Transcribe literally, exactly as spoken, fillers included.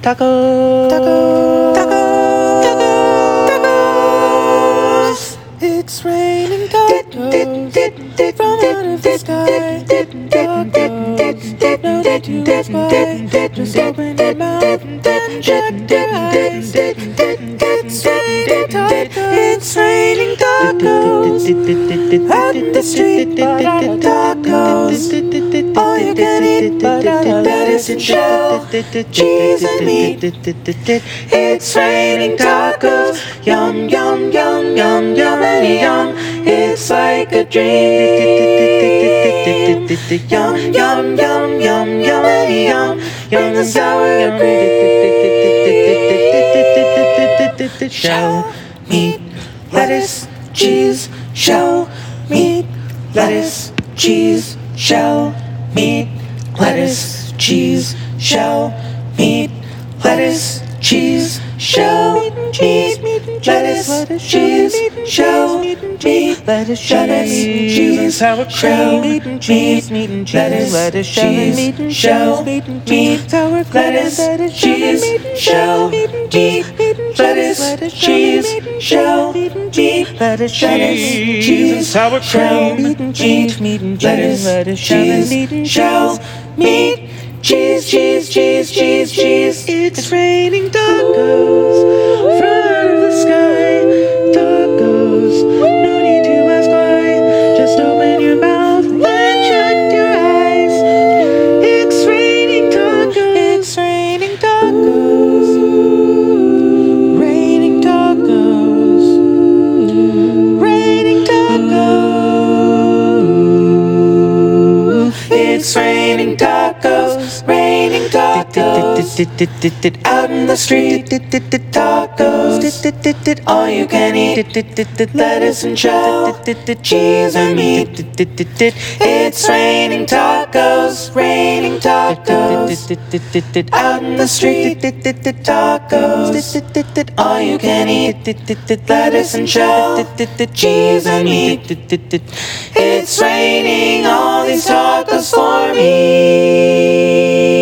Tacos. Tacos. Tacos. Tacos. It's raining tacos from out of the sky. Tacos. No need to ask why. Just open your mouth and shut your eyes. It's raining tacos. It's raining tacos. Out in the street, tacos. All you can eat, lettuce and shell, cheese and meat. It's raining tacos. Yum, yum, yum, yum, yum, and yum. It's like a dream. Yum, yum, yum, yum, yum, and yum. Yum, the sour cream. Shell, meat, lettuce, cheese, shell, meat, lettuce, cheese, shell, meat, lettuce, cheese, shell, meat, lettuce, cheese, shell, meat, lettuce, cheese, shell, meat, lettuce, cheese, and sour cream, meat, lettuce, cheese, shell, meat, lettuce, cheese, shell, meat, lettuce, cheese, shell, meat, lettuce, cheese, and sour cream, meat, lettuce, cheese, shell, meat, cheese, cheese, cheese, cheese, cheese. It's raining tacos from out of the sky. Tacos, no need to ask why. Just open your mouth and shut your eyes. It's raining tacos. It's raining tacos. Raining tacos. Raining tacos. It's raining tacos. Raining tacos. Out in the street, tacos. All you can eat, lettuce and shell, cheese and meat. It's raining tacos. Raining tacos. Out in the street, tacos. All you can eat, lettuce and shell, cheese and meat. It's raining all these tacos for me.